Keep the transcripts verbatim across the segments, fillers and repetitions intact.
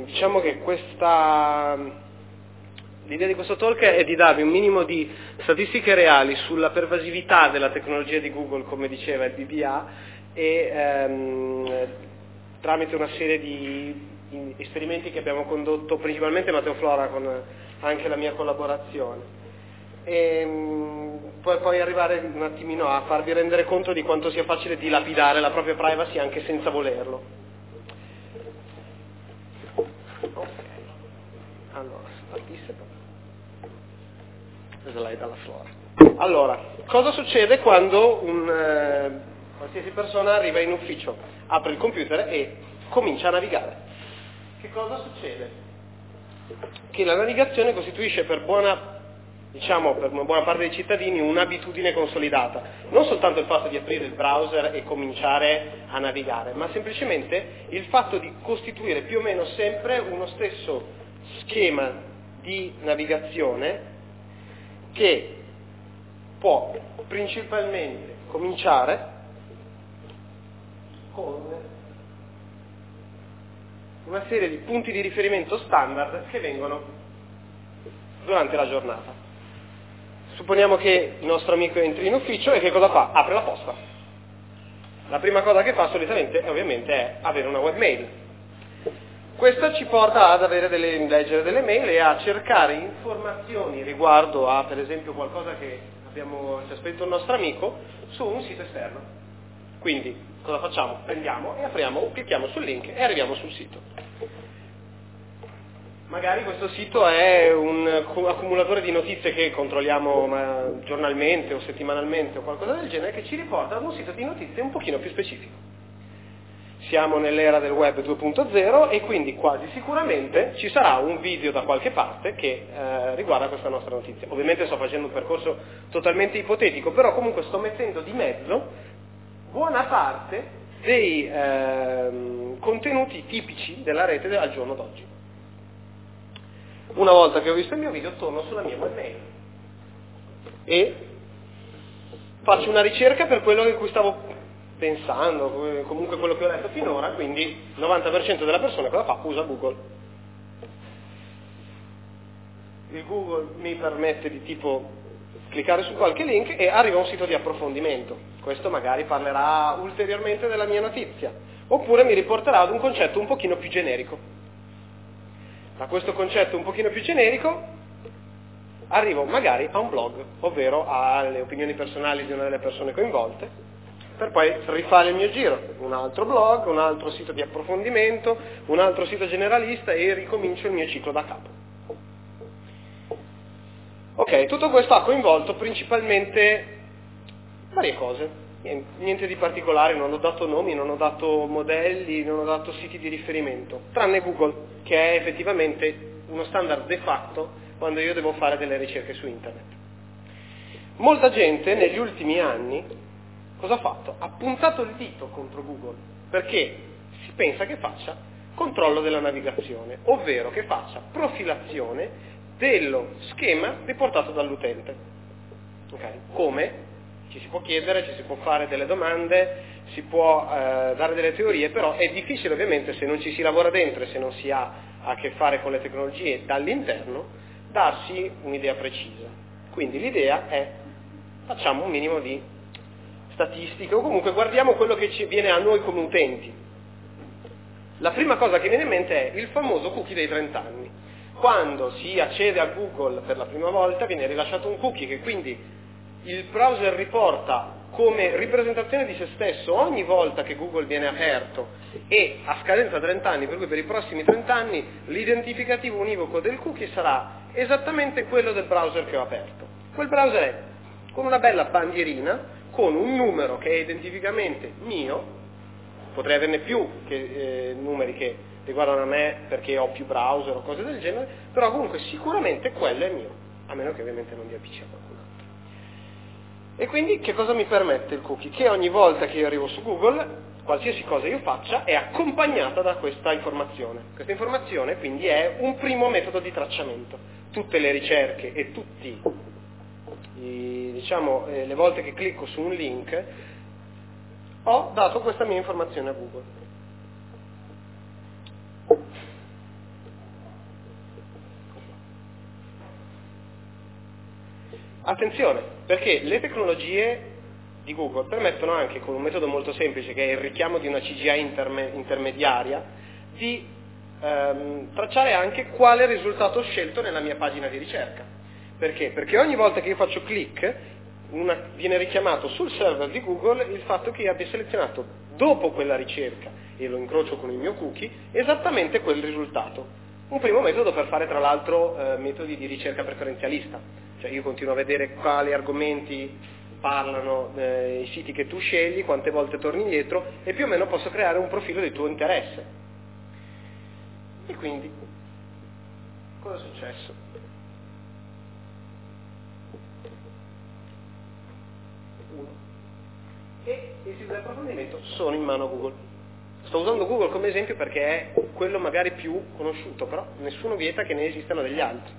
diciamo che questa, l'idea di questo talk è di darvi un minimo di statistiche reali sulla pervasività della tecnologia di Google, come diceva il B B A, e ehm, tramite una serie di esperimenti che abbiamo condotto principalmente Matteo Flora con anche la mia collaborazione, e poi, poi arrivare un attimino a farvi rendere conto di quanto sia facile dilapidare la propria privacy anche senza volerlo. Ok, allora si partisse questa lei dalla Flora. Allora, cosa succede quando un eh, qualsiasi persona arriva in ufficio, apre il computer e comincia a navigare? Che cosa succede? Che la navigazione costituisce per buona, diciamo, per una buona parte dei cittadini un'abitudine consolidata. Non soltanto il fatto di aprire il browser e cominciare a navigare, ma semplicemente il fatto di costituire più o meno sempre uno stesso schema di navigazione che può principalmente cominciare con una serie di punti di riferimento standard che vengono durante la giornata. Supponiamo che il nostro amico entri in ufficio e che cosa fa? Apre la posta. La prima cosa che fa solitamente ovviamente è avere una webmail. Questa ci porta ad avere delle, leggere delle mail e a cercare informazioni riguardo a, per esempio, qualcosa che abbiamo, ci ha spedito il nostro amico su un sito esterno. Quindi cosa facciamo? Prendiamo e apriamo, clicchiamo sul link e arriviamo sul sito. Magari questo sito è un accumulatore di notizie che controlliamo giornalmente o settimanalmente o qualcosa del genere, che ci riporta ad un sito di notizie un pochino più specifico. Siamo nell'era del web due punto zero e quindi quasi sicuramente ci sarà un video da qualche parte che eh, riguarda questa nostra notizia. Ovviamente sto facendo un percorso totalmente ipotetico, però comunque sto mettendo di mezzo buona parte dei eh, contenuti tipici della rete al giorno d'oggi. Una volta che ho visto il mio video torno sulla mia webmail e faccio una ricerca per quello di cui stavo pensando, comunque quello che ho letto finora, quindi il novanta per cento della persona cosa fa? Usa Google. Il Google mi permette di tipo cliccare su qualche link e arriva a un sito di approfondimento. Questo magari parlerà ulteriormente della mia notizia, oppure mi riporterà ad un concetto un pochino più generico. Da questo concetto un pochino più generico arrivo magari a un blog, ovvero alle opinioni personali di una delle persone coinvolte, per poi rifare il mio giro, un altro blog, un altro sito di approfondimento, un altro sito generalista e ricomincio il mio ciclo da capo. Ok, tutto questo ha coinvolto principalmente varie cose, niente di particolare, non ho dato nomi, non ho dato modelli, non ho dato siti di riferimento, tranne Google, che è effettivamente uno standard de facto quando io devo fare delle ricerche su internet. Molta gente negli ultimi anni cosa ha fatto? Ha puntato il dito contro Google, perché si pensa che faccia controllo della navigazione, ovvero che faccia profilazione dello schema riportato dall'utente. Okay? Come? Ci si può chiedere, ci si può fare delle domande, si può eh, dare delle teorie, però è difficile ovviamente se non ci si lavora dentro e se non si ha a che fare con le tecnologie dall'interno, darsi un'idea precisa. Quindi l'idea è facciamo un minimo di statistiche o comunque guardiamo quello che ci viene a noi come utenti. La prima cosa che viene in mente è il famoso cookie dei trenta anni. Quando si accede a Google per la prima volta viene rilasciato un cookie che quindi il browser riporta come ripresentazione di se stesso ogni volta che Google viene aperto e a scadenza trenta anni, per cui per i prossimi trenta anni l'identificativo univoco del cookie sarà esattamente quello del browser che ho aperto. Quel browser è con una bella bandierina, con un numero che è identificamente mio, potrei averne più che eh, numeri che riguardano a me perché ho più browser o cose del genere, però comunque sicuramente quello è mio, a meno che ovviamente non vi avvicini a qualcun altro. E quindi che cosa mi permette il cookie? Che ogni volta che io arrivo su Google, qualsiasi cosa io faccia è accompagnata da questa informazione. Questa informazione quindi è un primo metodo di tracciamento. Tutte le ricerche e tutti i, diciamo, eh, le volte che clicco su un link ho dato questa mia informazione a Google. Attenzione, perché le tecnologie di Google permettono anche, con un metodo molto semplice, che è il richiamo di una C G I interme- intermediaria, di ehm, tracciare anche quale risultato ho scelto nella mia pagina di ricerca. Perché? Perché ogni volta che io faccio click, una, viene richiamato sul server di Google il fatto che io abbia selezionato dopo quella ricerca, e lo incrocio con il mio cookie, esattamente quel risultato. Un primo metodo per fare tra l'altro eh, metodi di ricerca preferenzialista, cioè io continuo a vedere quali argomenti parlano eh, i siti che tu scegli, quante volte torni indietro e più o meno posso creare un profilo di tuo interesse. E quindi, cosa è successo? Uno. E i siti di approfondimento sono in mano a Google. Sto usando Google come esempio perché è quello magari più conosciuto, però nessuno vieta che ne esistano degli altri.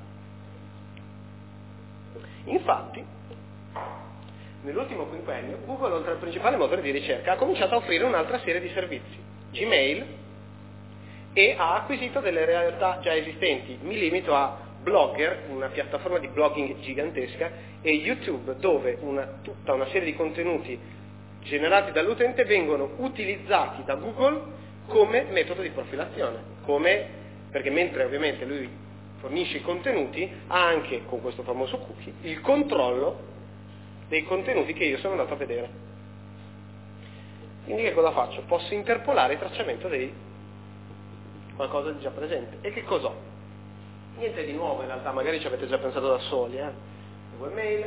Infatti, nell'ultimo quinquennio, Google, oltre al principale motore di ricerca, ha cominciato a offrire un'altra serie di servizi, Gmail, e ha acquisito delle realtà già esistenti. Mi limito a Blogger, una piattaforma di blogging gigantesca, e YouTube, dove una, tutta una serie di contenuti generati dall'utente vengono utilizzati da Google come metodo di profilazione, come, perché mentre ovviamente lui fornisce i contenuti, ha anche, con questo famoso cookie, il controllo dei contenuti che io sono andato a vedere. Quindi che cosa faccio? Posso interpolare il tracciamento di qualcosa di già presente. E che cos'ho? Niente di nuovo in realtà, magari ci avete già pensato da soli, eh? Le webmail,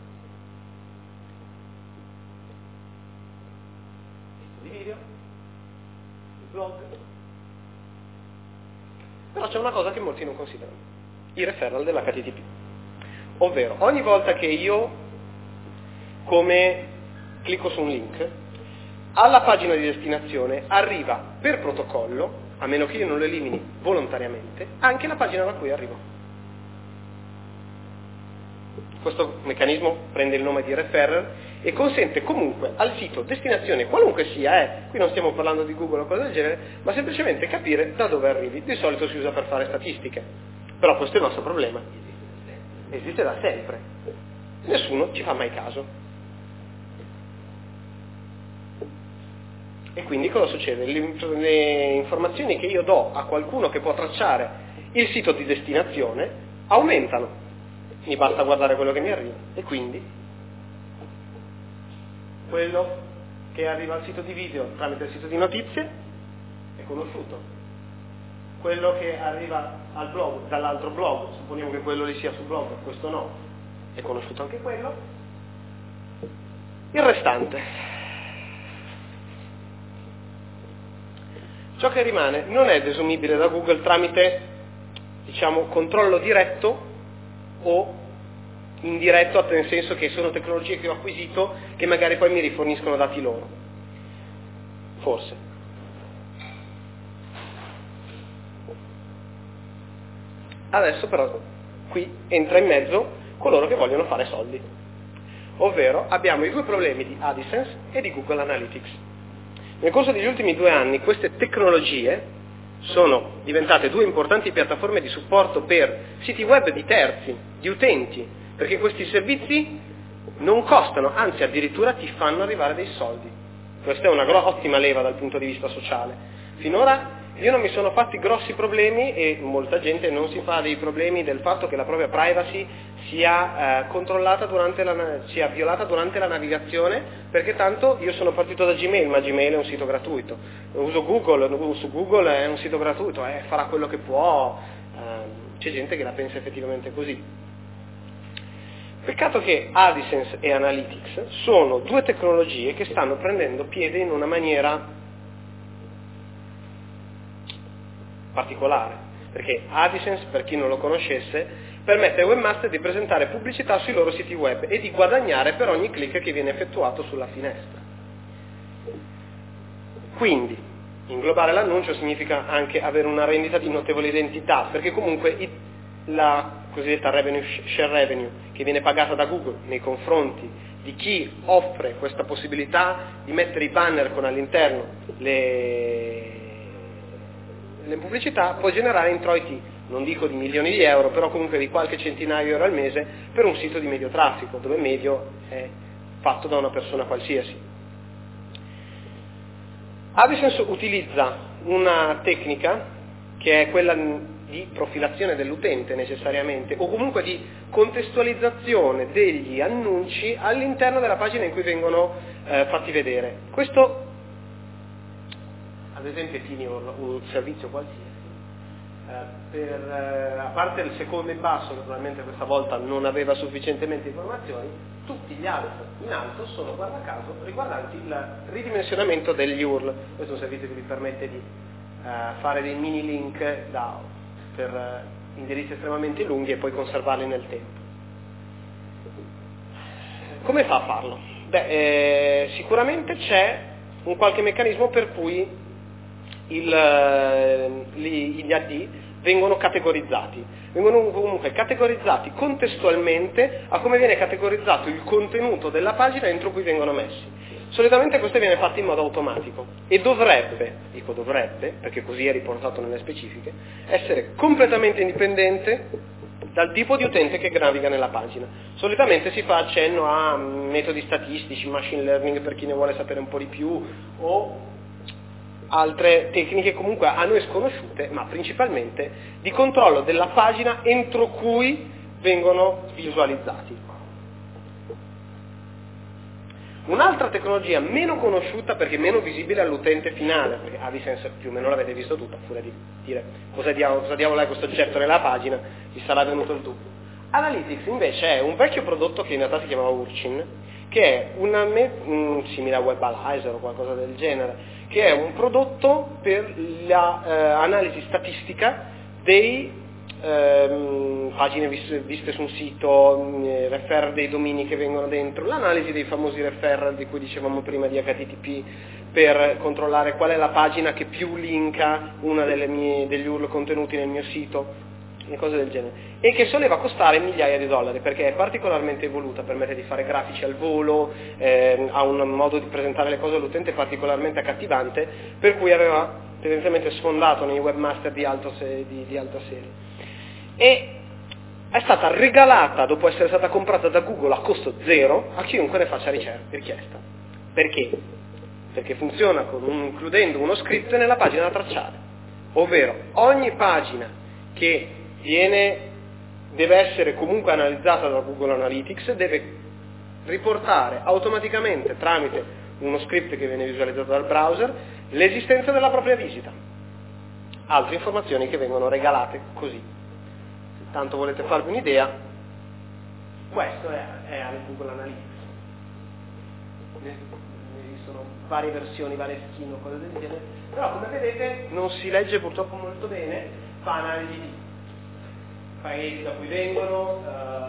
di video, il blog. Però c'è una cosa che molti non considerano, i referral dell'H T T P. Ovvero, ogni volta che io come clicco su un link, alla pagina di destinazione arriva per protocollo, a meno che io non lo elimini volontariamente, anche la pagina da cui arrivo. Questo meccanismo prende il nome di referrer e consente comunque al sito destinazione, qualunque sia, eh, qui non stiamo parlando di Google o cose del genere, ma semplicemente capire da dove arrivi. Di solito si usa per fare statistiche, però questo è il nostro problema. Esiste da sempre. Nessuno ci fa mai caso. E quindi cosa succede? Le, le informazioni che io do a qualcuno che può tracciare il sito di destinazione aumentano. Mi basta guardare quello che mi arriva. E quindi quello che arriva al sito di video tramite il sito di notizie è conosciuto. Quello che arriva al blog dall'altro blog, supponiamo che quello lì sia sul blog, questo no, è conosciuto anche quello. Il restante. Ciò che rimane non è desumibile da Google tramite, diciamo, controllo diretto o indiretto, nel senso che sono tecnologie che ho acquisito che magari poi mi riforniscono dati loro. Forse. Adesso però qui entra in mezzo coloro che vogliono fare soldi. Ovvero abbiamo i due problemi di AdSense e di Google Analytics. Nel corso degli ultimi due anni queste tecnologie sono diventate due importanti piattaforme di supporto per siti web di terzi, di utenti, perché questi servizi non costano, anzi addirittura ti fanno arrivare dei soldi. Questa è una gro- ottima leva dal punto di vista sociale. Finora io non mi sono fatti grossi problemi e molta gente non si fa dei problemi del fatto che la propria privacy sia eh, controllata durante la, sia violata durante la navigazione, perché tanto io sono partito da Gmail, ma Gmail è un sito gratuito. Uso Google, su Google è un sito gratuito, eh, farà quello che può, eh, c'è gente che la pensa effettivamente così. Peccato che AdSense e Analytics sono due tecnologie che stanno prendendo piede in una maniera particolare, perché AdSense, per chi non lo conoscesse, permette ai webmaster di presentare pubblicità sui loro siti web e di guadagnare per ogni click che viene effettuato sulla finestra. Quindi, inglobare l'annuncio significa anche avere una rendita di notevole identità, perché comunque i, la cosiddetta revenue share revenue che viene pagata da Google nei confronti di chi offre questa possibilità di mettere i banner con all'interno le le pubblicità, può generare introiti non dico di milioni di euro, però comunque di qualche centinaio di euro al mese per un sito di medio traffico, dove medio è fatto da una persona qualsiasi. AdSense utilizza una tecnica che è quella di profilazione dell'utente necessariamente, o comunque di contestualizzazione degli annunci all'interno della pagina in cui vengono eh, fatti vedere. Questo, ad esempio, è un, un servizio qualsiasi. Eh, per, eh, a parte il secondo in basso, naturalmente questa volta non aveva sufficientemente informazioni, tutti gli altri in alto sono, guarda caso, riguardanti il ridimensionamento degli U R L. Questo è un servizio che vi permette di eh, fare dei mini link da, per eh, indirizzi estremamente lunghi e poi conservarli nel tempo. Come fa a farlo? Beh, eh, sicuramente c'è un qualche meccanismo per cui il, gli, gli A D vengono categorizzati, vengono comunque categorizzati contestualmente a come viene categorizzato il contenuto della pagina entro cui vengono messi. Solitamente questo viene fatto in modo automatico e dovrebbe, dico dovrebbe, perché così è riportato nelle specifiche, essere completamente indipendente dal tipo di utente che naviga nella pagina. Solitamente si fa accenno a metodi statistici, machine learning per chi ne vuole sapere un po' di più, o altre tecniche comunque a noi sconosciute, ma principalmente di controllo della pagina entro cui vengono visualizzati. Un'altra tecnologia meno conosciuta perché meno visibile all'utente finale, perché AdSense più o meno l'avete visto tutta, a furia di dire cosa diavolo, cosa diavolo è questo oggetto nella pagina, vi sarà venuto il dubbio. Analytics invece è un vecchio prodotto che in realtà si chiamava Urchin, che è una me- un, simile a Webalizer o qualcosa del genere, che è un prodotto per l'analisi eh, statistica dei ehm, pagine viste, viste su un sito, eh, referral dei domini che vengono dentro, l'analisi dei famosi referral di cui dicevamo prima di H T T P per controllare qual è la pagina che più linka una delle mie, degli U R L contenuti nel mio sito, e cose del genere, e che soleva costare migliaia di dollari perché è particolarmente evoluta, permette di fare grafici al volo, eh, ha un modo di presentare le cose all'utente particolarmente accattivante, per cui aveva tendenzialmente sfondato nei webmaster di, alto se- di, di alta serie. E è stata regalata, dopo essere stata comprata da Google a costo zero, a chiunque ne faccia richiesta. Perché? Perché funziona con un, includendo uno script nella pagina da tracciare, ovvero ogni pagina che viene, deve essere comunque analizzata da Google Analytics, deve riportare automaticamente tramite uno script che viene visualizzato dal browser l'esistenza della propria visita, altre informazioni che vengono regalate così. Se tanto volete farvi un'idea, questo è, è Google Analytics. Ne esistono varie versioni, varie skin o cose del genere, però come vedete non si legge purtroppo molto bene, fa analisi di paesi da cui vengono,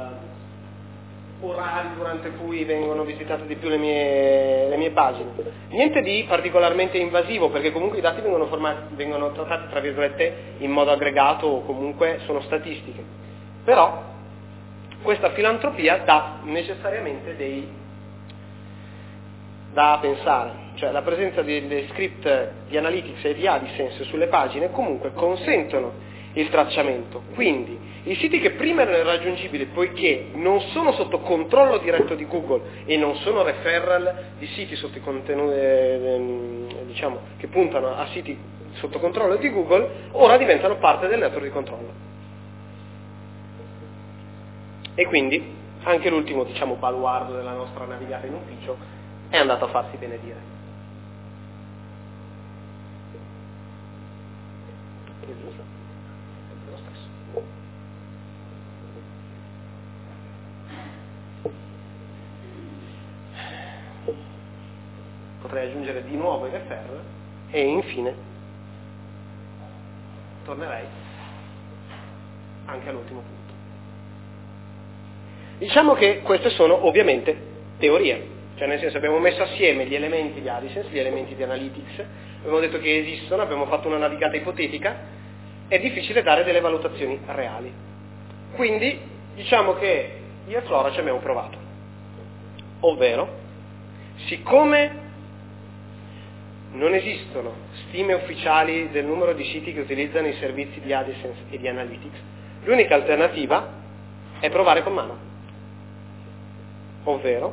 eh, orari durante cui vengono visitate di più le mie, le mie pagine. Niente di particolarmente invasivo, perché comunque i dati vengono, formati, vengono trattati tra virgolette in modo aggregato o comunque sono statistiche. Però questa filantropia dà necessariamente dei da pensare, cioè la presenza delle script di Analytics e di AdSense sulle pagine comunque consentono il tracciamento, quindi i siti che prima erano irraggiungibili poiché non sono sotto controllo diretto di Google e non sono referral di siti sotto i contenuti, eh, diciamo, che puntano a siti sotto controllo di Google, ora diventano parte del network di controllo. E quindi anche l'ultimo, diciamo, baluardo della nostra navigata in ufficio è andato a farsi benedire. Potrei aggiungere di nuovo i referral e infine tornerei anche all'ultimo punto. Diciamo che queste sono ovviamente teorie, cioè nel senso abbiamo messo assieme gli elementi di AdSense, gli elementi di Analytics, abbiamo detto che esistono, abbiamo fatto una navigata ipotetica, è difficile dare delle valutazioni reali. Quindi diciamo che io e Flora ci abbiamo provato, ovvero siccome non esistono stime ufficiali del numero di siti che utilizzano i servizi di AdSense e di Analytics. L'unica alternativa è provare con mano, ovvero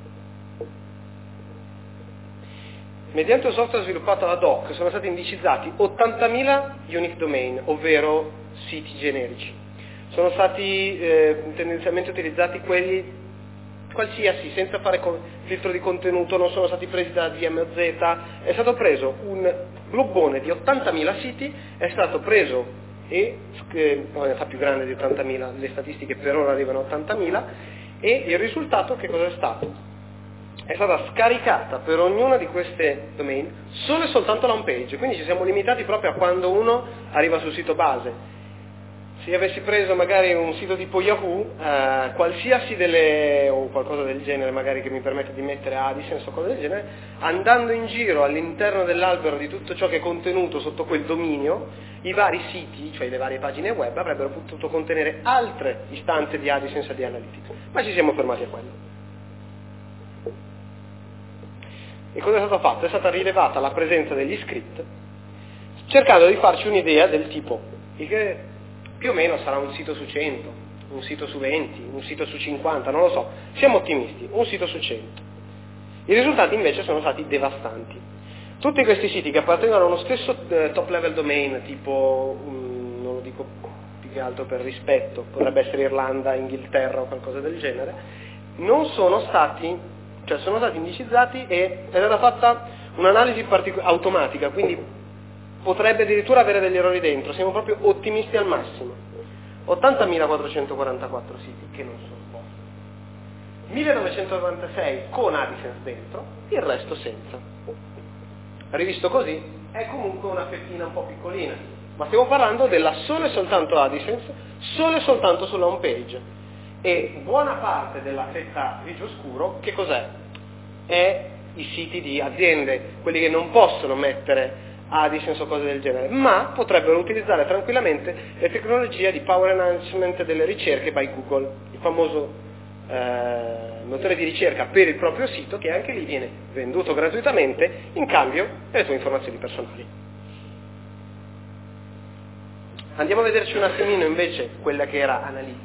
mediante un software sviluppato ad hoc sono stati indicizzati ottantamila unique domain, ovvero siti generici. Sono stati eh, tendenzialmente utilizzati quelli qualsiasi, senza fare filtro di contenuto, non sono stati presi da D M O Z, è stato preso un globone di ottantamila siti, è stato preso e, eh, in realtà più grande di ottantamila, le statistiche per ora arrivano a ottantamila, e il risultato che cosa è stato? È stata scaricata per ognuna di queste domain solo e soltanto la home page, quindi ci siamo limitati proprio a quando uno arriva sul sito base. Se io avessi preso magari un sito tipo Yahoo, eh, qualsiasi delle, o qualcosa del genere magari che mi permette di mettere AdSense o cose del genere, andando in giro all'interno dell'albero di tutto ciò che è contenuto sotto quel dominio, i vari siti, cioè le varie pagine web, avrebbero potuto contenere altre istanze di AdSense e di Analytics, ma ci siamo fermati a quello. E cosa è stato fatto? È stata rilevata la presenza degli script, cercando di farci un'idea del tipo, il che più o meno sarà un sito su cento, un sito su venti, un sito su cinquanta, non lo so, siamo ottimisti, un sito su cento. I risultati invece sono stati devastanti. Tutti questi siti che appartengono a uno stesso eh, top level domain, tipo, um, non lo dico più che altro per rispetto, potrebbe essere Irlanda, Inghilterra o qualcosa del genere, non sono stati, cioè sono stati indicizzati e è stata fatta un'analisi partic- automatica, quindi potrebbe addirittura avere degli errori dentro, siamo proprio ottimisti al massimo. ottantamilaquattrocentoquarantaquattro siti che non sono posti, millenovecentonovantasei con AdSense dentro, il resto senza. Rivisto così è comunque una fettina un po' piccolina, ma stiamo parlando della solo e soltanto AdSense, solo e soltanto sulla home page. E buona parte della fetta grigio scuro, che cos'è? È i siti di aziende, quelli che non possono mettere AdSense o cose del genere, ma potrebbero utilizzare tranquillamente le tecnologie di power enhancement delle ricerche by Google, il famoso eh, motore di ricerca per il proprio sito, che anche lì viene venduto gratuitamente in cambio delle tue informazioni personali. Andiamo a vederci un attimino invece quella che era Analytics.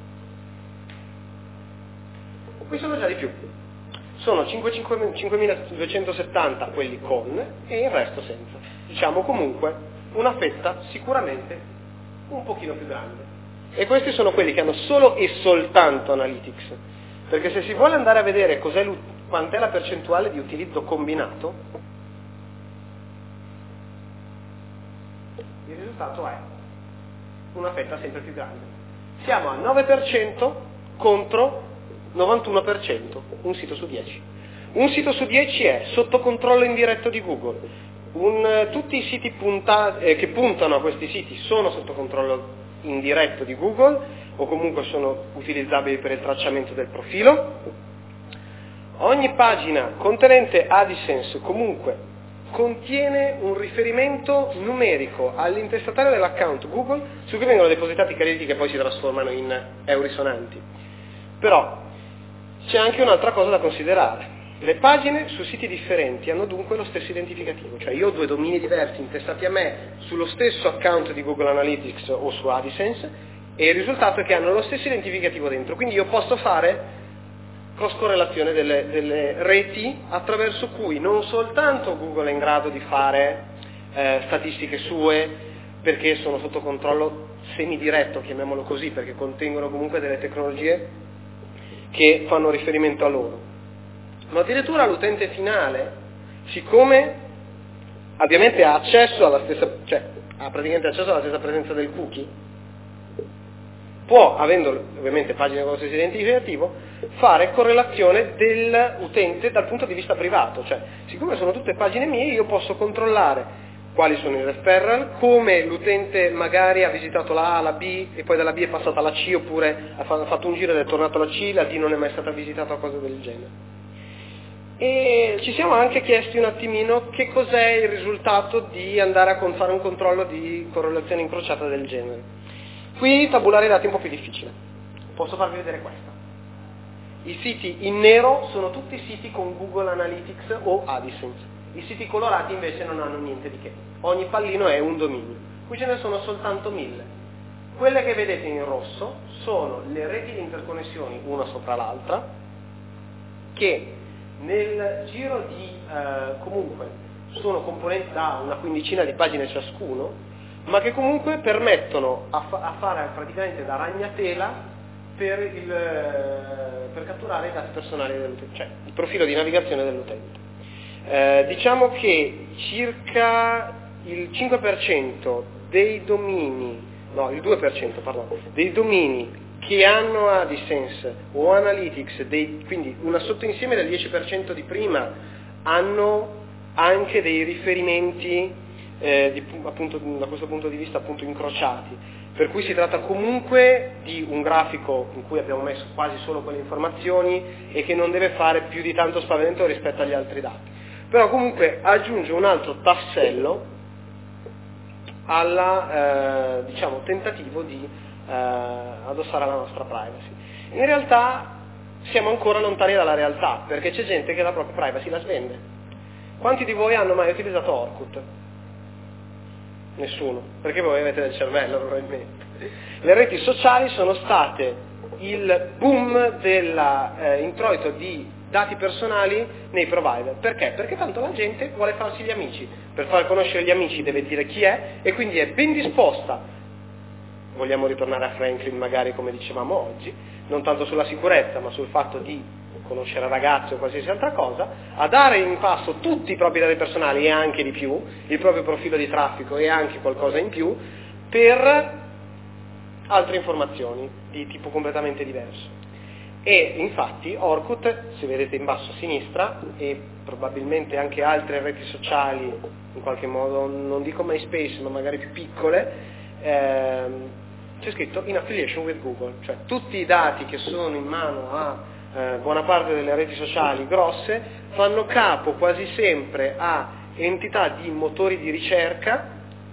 Qui sono già di più. Sono cinquemiladuecentosettanta quelli con e il resto senza. Diciamo comunque una fetta sicuramente un pochino più grande. E questi sono quelli che hanno solo e soltanto Analytics. Perché se si vuole andare a vedere cos'è quant'è la percentuale di utilizzo combinato, il risultato è una fetta sempre più grande. Siamo al nove per cento contro novantuno per cento, un sito su dieci. Un sito su dieci è sotto controllo indiretto di Google. Un, tutti i siti punta, eh, che puntano a questi siti sono sotto controllo indiretto di Google o comunque sono utilizzabili per il tracciamento del profilo. Ogni pagina contenente AdSense comunque contiene un riferimento numerico all'intestatario dell'account Google su cui vengono depositati crediti che poi si trasformano in euro risonanti. Però c'è anche un'altra cosa da considerare. Le pagine su siti differenti hanno dunque lo stesso identificativo, cioè io ho due domini diversi intestati a me sullo stesso account di Google Analytics o su AdSense e il risultato è che hanno lo stesso identificativo dentro, quindi io posso fare cross correlazione delle, delle reti attraverso cui non soltanto Google è in grado di fare eh, statistiche sue perché sono sotto controllo semidiretto, chiamiamolo così, perché contengono comunque delle tecnologie che fanno riferimento a loro, ma addirittura l'utente finale, siccome ovviamente ha accesso alla stessa, cioè ha praticamente accesso alla stessa presenza del cookie, può, avendo ovviamente pagine con lo stesso identificativo, fare correlazione dell'utente dal punto di vista privato, cioè siccome sono tutte pagine mie io posso controllare quali sono i referral, come l'utente magari ha visitato la A, la B e poi dalla B è passata alla C oppure ha fatto un giro ed è tornato alla C, la D non è mai stata visitata o cose del genere. E ci siamo anche chiesti un attimino che cos'è il risultato di andare a fare un controllo di correlazione incrociata del genere. Qui tabulare i dati è un po' più difficile. Posso farvi vedere questa. I siti in nero sono tutti siti con Google Analytics o AdSense. I siti colorati invece non hanno niente di che. Ogni pallino è un dominio. Qui ce ne sono soltanto mille. Quelle che vedete in rosso sono le reti di interconnessioni una sopra l'altra, che nel giro di eh, comunque sono componenti da una quindicina di pagine ciascuno, ma che comunque permettono a, fa- a fare praticamente da ragnatela per, il, per catturare i dati personali dell'utente, cioè il profilo di navigazione dell'utente. Eh, diciamo che circa il cinque per cento dei domini, no, il due per cento, pardon, dei domini che hanno AdSense o Analytics, dei, quindi una sottoinsieme del dieci per cento di prima, hanno anche dei riferimenti eh, di, appunto, da questo punto di vista appunto incrociati, per cui si tratta comunque di un grafico in cui abbiamo messo quasi solo quelle informazioni e che non deve fare più di tanto spavento rispetto agli altri dati, però comunque aggiunge un altro tassello alla eh, diciamo tentativo di eh, addossare alla nostra privacy. In realtà siamo ancora lontani dalla realtà, perché c'è gente che la propria privacy la svende. Quanti di voi hanno mai utilizzato Orkut? Nessuno, perché voi avete del cervello probabilmente. Le reti sociali sono state il boom dell'introito eh, di dati personali nei provider. Perché? Perché tanto la gente vuole farsi gli amici. Per far conoscere gli amici deve dire chi è e quindi è ben disposta, vogliamo ritornare a Franklin magari come dicevamo oggi, non tanto sulla sicurezza ma sul fatto di conoscere ragazzi o qualsiasi altra cosa, a dare in pasto tutti i propri dati personali e anche di più, il proprio profilo di traffico e anche qualcosa in più, per altre informazioni di tipo completamente diverso. E infatti Orkut, se vedete in basso a sinistra, e probabilmente anche altre reti sociali, in qualche modo, non dico MySpace, ma magari più piccole, ehm, c'è scritto in affiliation with Google, cioè tutti i dati che sono in mano a eh, buona parte delle reti sociali grosse fanno capo quasi sempre a entità di motori di ricerca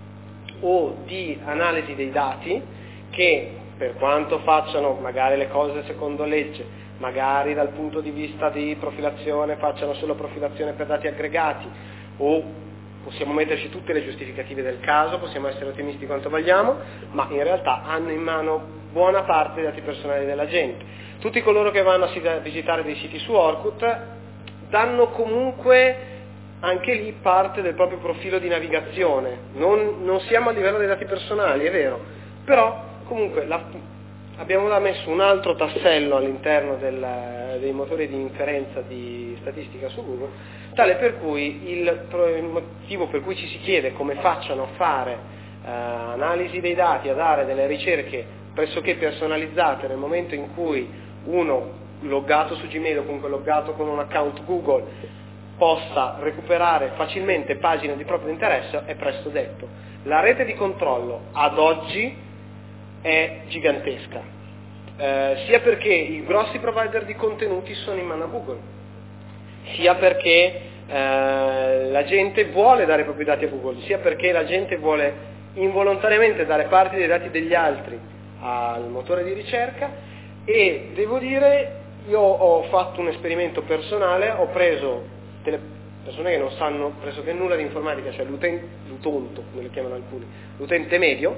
o di analisi dei dati che, per quanto facciano magari le cose secondo legge, magari dal punto di vista di profilazione facciano solo profilazione per dati aggregati, o possiamo metterci tutte le giustificative del caso, possiamo essere ottimisti quanto vogliamo, ma in realtà hanno in mano buona parte dei dati personali della gente. Tutti coloro che vanno a visitare dei siti su Orkut danno comunque anche lì parte del proprio profilo di navigazione. Non, non siamo a livello dei dati personali, è vero, però comunque la, abbiamo da messo un altro tassello all'interno del, dei motori di inferenza di statistica su Google, tale per cui il, il motivo per cui ci si chiede come facciano a fare eh, analisi dei dati, a dare delle ricerche pressoché personalizzate nel momento in cui uno loggato su Gmail o comunque loggato con un account Google possa recuperare facilmente pagine di proprio interesse, è presto detto. La rete di controllo ad oggi è gigantesca, eh, sia perché i grossi provider di contenuti sono in mano a Google, sia perché eh, la gente vuole dare i propri dati a Google, sia perché la gente vuole involontariamente dare parte dei dati degli altri al motore di ricerca. E devo dire, io ho fatto un esperimento personale, ho preso delle persone che non sanno pressoché nulla di informatica, cioè l'utente, l'utonto, come lo chiamano alcuni, l'utente medio,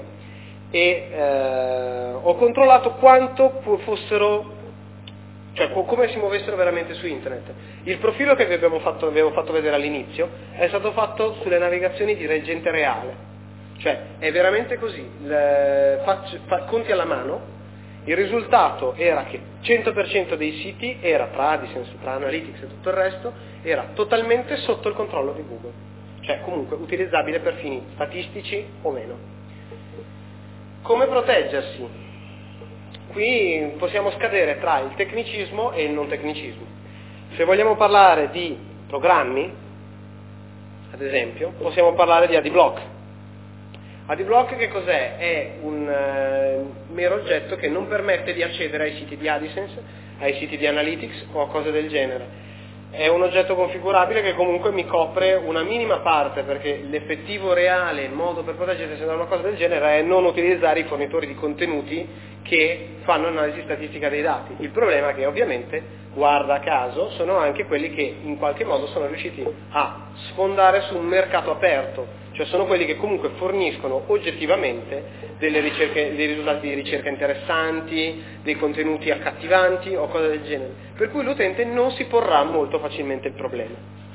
e eh, ho controllato quanto fossero, cioè come si muovessero veramente su internet. Il profilo che vi abbiamo fatto, avevo fatto vedere all'inizio è stato fatto sulle navigazioni di gente reale, cioè è veramente così, le, faccio, fa, conti alla mano. Il risultato era che cento per cento dei siti era, tra AdSense, tra Analytics e tutto il resto, era totalmente sotto il controllo di Google, cioè comunque utilizzabile per fini statistici o meno. Come proteggersi? Qui possiamo scadere tra il tecnicismo e il non tecnicismo. Se vogliamo parlare di programmi, ad esempio, possiamo parlare di AdBlock. AdBlock che cos'è? È un uh, mero oggetto che non permette di accedere ai siti di AdSense, ai siti di Analytics o a cose del genere. è un oggetto configurabile che comunque mi copre una minima parte, perché l'effettivo reale modo per proteggersi da una cosa del genere è non utilizzare i fornitori di contenuti che fanno analisi statistica dei dati. Il problema è che ovviamente, guarda caso, sono anche quelli che in qualche modo sono riusciti a sfondare su un mercato aperto, cioè sono quelli che comunque forniscono oggettivamente delle ricerche, dei risultati di ricerca interessanti, dei contenuti accattivanti o cose del genere, per cui l'utente non si porrà molto facilmente il problema.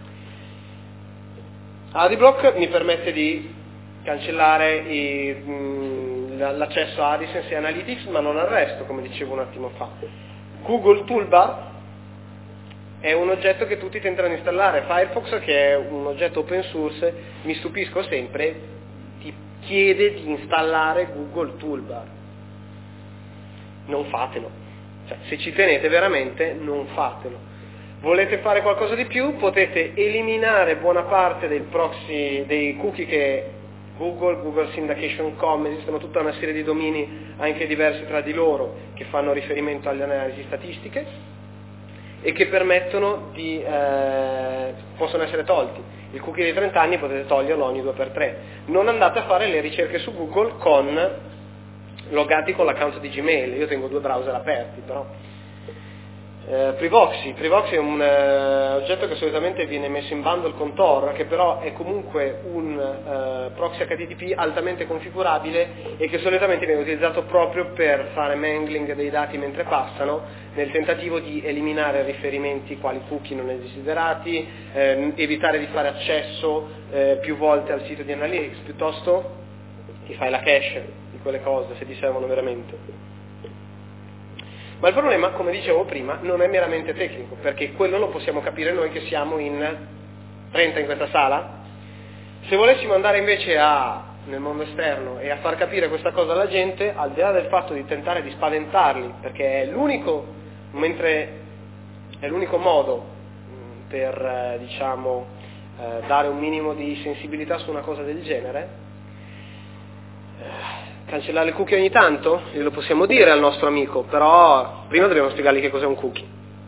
Adblock mi permette di cancellare i, mh, l'accesso a AdSense e Analytics, ma non al resto, come dicevo un attimo fa. Google Toolbar è un oggetto che tutti tentano di installare. Firefox, che è un oggetto open source, mi stupisco sempre, ti chiede di installare Google Toolbar. Non fatelo. Cioè, se ci tenete veramente, non fatelo. Volete fare qualcosa di più? Potete eliminare buona parte dei proxy, dei cookie che Google, Google Syndication punto com, esistono tutta una serie di domini anche diversi tra di loro che fanno riferimento alle analisi statistiche e che permettono di, eh, possono essere tolti. Il cookie di trenta anni potete toglierlo ogni due per tre. Non andate a fare le ricerche su Google con logati con l'account di Gmail. Io tengo due browser aperti, però. Eh, Privoxy. Privoxy è un eh, oggetto che solitamente viene messo in bundle con Tor, che però è comunque un eh, proxy H T T P altamente configurabile e che solitamente viene utilizzato proprio per fare mangling dei dati mentre passano, nel tentativo di eliminare riferimenti quali cookie non desiderati, eh, evitare di fare accesso eh, più volte al sito di Analytics, piuttosto ti fai la cache di quelle cose se ti servono veramente. Ma il problema, come dicevo prima, non è meramente tecnico, perché quello lo possiamo capire noi che siamo in trenta in questa sala. Se volessimo andare invece a, nel mondo esterno e a far capire questa cosa alla gente, al di là del fatto di tentare di spaventarli, perché è l'unico, mentre è l'unico modo per, diciamo, dare un minimo di sensibilità su una cosa del genere, cancellare il cookie ogni tanto? Glielo possiamo dire al nostro amico, però prima dobbiamo spiegargli che cos'è un cookie.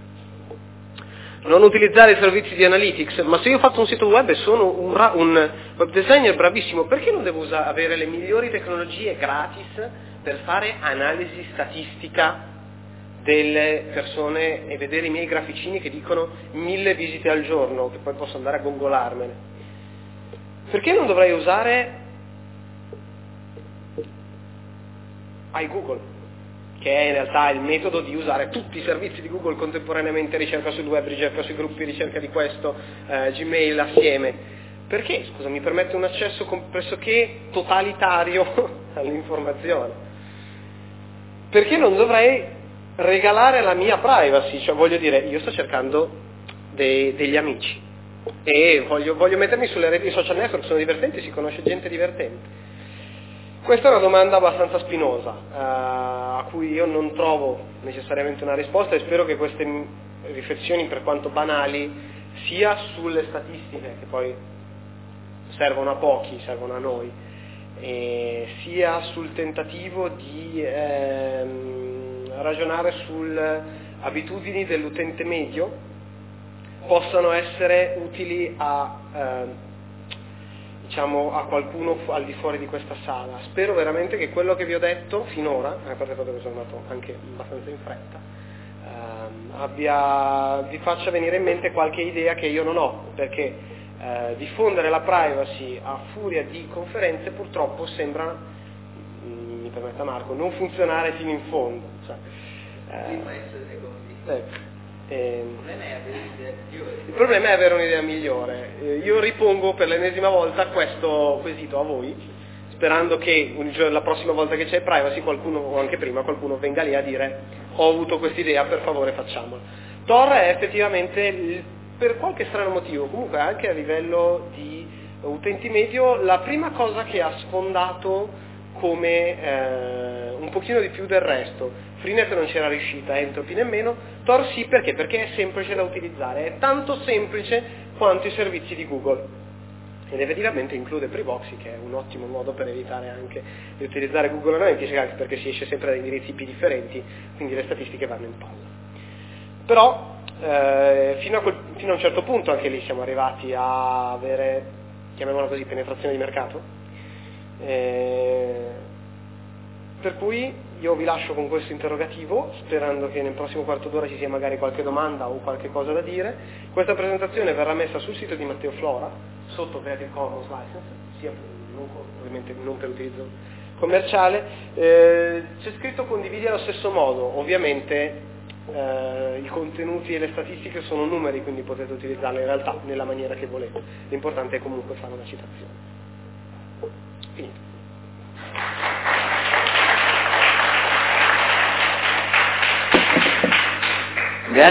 Non utilizzare i servizi di Analytics, ma se io ho fatto un sito web e sono un, ra- un web designer bravissimo, perché non devo usa- avere le migliori tecnologie gratis per fare analisi statistica delle persone e vedere i miei graficini che dicono mille visite al giorno, che poi posso andare a gongolarmene? Perché non dovrei usare iGoogle, che è in realtà il metodo di usare tutti i servizi di Google contemporaneamente, ricerca sul web, ricerca sui gruppi, ricerca di questo, eh, Gmail assieme? Perché, scusa, mi permette un accesso pressoché totalitario all'informazione? Perché non dovrei regalare la mia privacy? Cioè, voglio dire, io sto cercando dei, degli amici e voglio, voglio mettermi sulle reti social network, sono divertenti, si conosce gente divertente. Questa è una domanda abbastanza spinosa, eh, a cui io non trovo necessariamente una risposta e spero che queste riflessioni, per quanto banali, sia sulle statistiche, che poi servono a pochi, servono a noi, e sia sul tentativo di ehm, ragionare sulle abitudini dell'utente medio, possano essere utili a... Ehm, diciamo a qualcuno al di fuori di questa sala. Spero veramente che quello che vi ho detto finora, a parte il fatto che sono andato anche abbastanza in fretta, ehm, abbia, vi faccia venire in mente qualche idea che io non ho, perché eh, diffondere la privacy a furia di conferenze purtroppo sembra, mh, mi permetta Marco, non funzionare fino in fondo. Cioè, eh, ecco. Eh, il problema è avere un'idea migliore. Eh, io ripongo per l'ennesima volta questo quesito a voi, sperando che un giorno, la prossima volta che c'è privacy, qualcuno, o anche prima, qualcuno venga lì a dire ho avuto quest'idea, per favore facciamola. Tor è effettivamente, per qualche strano motivo, comunque anche a livello di utenti medio, la prima cosa che ha sfondato come eh, un pochino di più del resto. Freenet non c'era riuscita, Entropy nemmeno, Tor sì, perché? Perché è semplice da utilizzare, è tanto semplice quanto i servizi di Google, ed effettivamente include Privoxy, che è un ottimo modo per evitare anche di utilizzare Google Analytics, anche perché si esce sempre da indirizzi I P differenti, quindi le statistiche vanno in palla. Però eh, fino, a quel, fino a un certo punto anche lì siamo arrivati a avere, chiamiamola così, penetrazione di mercato, eh, per cui io vi lascio con questo interrogativo, sperando che nel prossimo quarto d'ora ci sia magari qualche domanda o qualche cosa da dire. Questa presentazione verrà messa sul sito di Matteo Flora, sotto Creative Commons License, sia non, ovviamente non per utilizzo commerciale. Eh, c'è scritto condividi allo stesso modo, ovviamente eh, i contenuti e le statistiche sono numeri, quindi potete utilizzarle in realtà nella maniera che volete, l'importante è comunque fare una citazione. Finito.